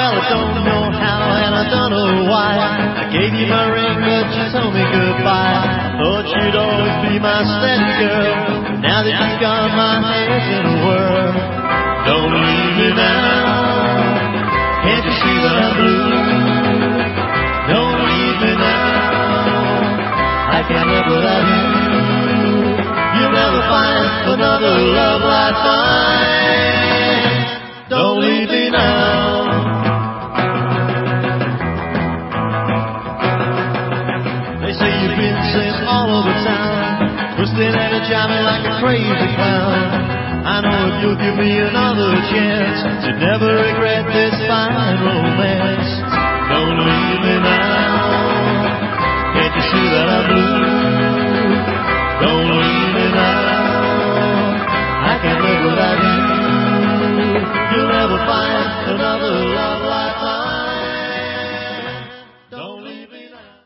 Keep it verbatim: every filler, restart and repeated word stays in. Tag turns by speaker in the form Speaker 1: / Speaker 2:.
Speaker 1: well, I don't know how and I don't know why. I gave you my ring, but you told me goodbye. I thought you'd always be my steady girl. Now that you've gone, my head's in a whirl. Don't leave me now. Can't you see that I'm blue? Don't leave me now. I can never love you. You'll never find another love like mine. Don't leave me now. They say you've been sent all over town, twisting and jamming like a crazy clown. I know if you'll give me another chance, you'd never regret this fine romance. Don't leave me now. Can't you see that I'm blue? Don't leave me now. I can live without you. You'll never find another love like mine.